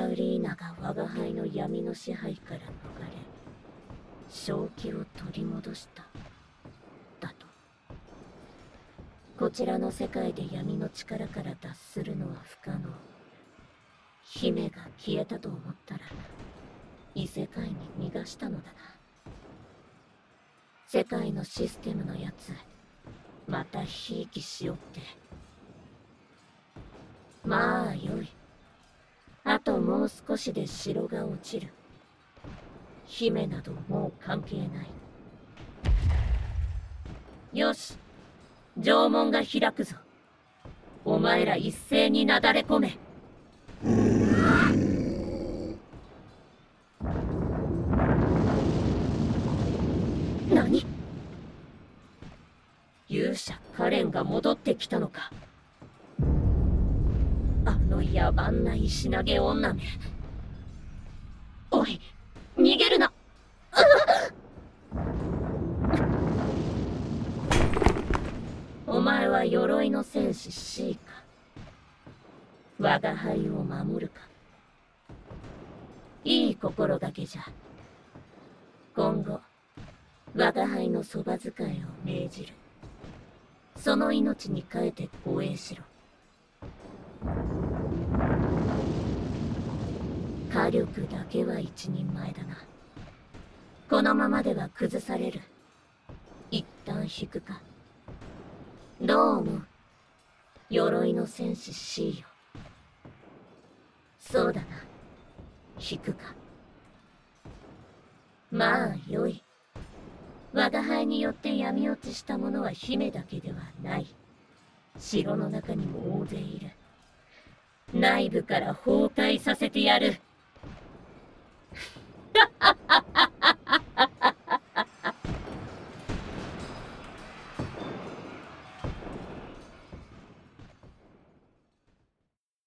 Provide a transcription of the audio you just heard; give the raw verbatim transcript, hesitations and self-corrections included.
ラウリーナが我が輩の闇の支配から逃れ、正気を取り戻した。だと。こちらの世界で闇の力から脱するのは不可能。姫が消えたと思ったら、異世界に逃がしたのだな。世界のシステムのやつ、またひいきしよって。まあよい。あともう少しで城が落ちる。姫などもう関係ない。よし、城門が開くぞ。お前ら一斉になだれ込め。何？勇者カレンが戻ってきたのか。あの野蛮な石投げ女め。おい、逃げるな。お前は鎧の戦士 C か。我が輩を守るか。いい心がけじゃ。今後我が輩のそば使いを命じる。その命に代えて護衛しろ。火力だけは一人前だな。このままでは崩される。一旦引くか。どう思う？鎧の戦士 C よ。そうだな。引くか。まあよい。我が輩によって闇落ちした者は姫だけではない。城の中にも大勢いる。内部から崩壊させてやる。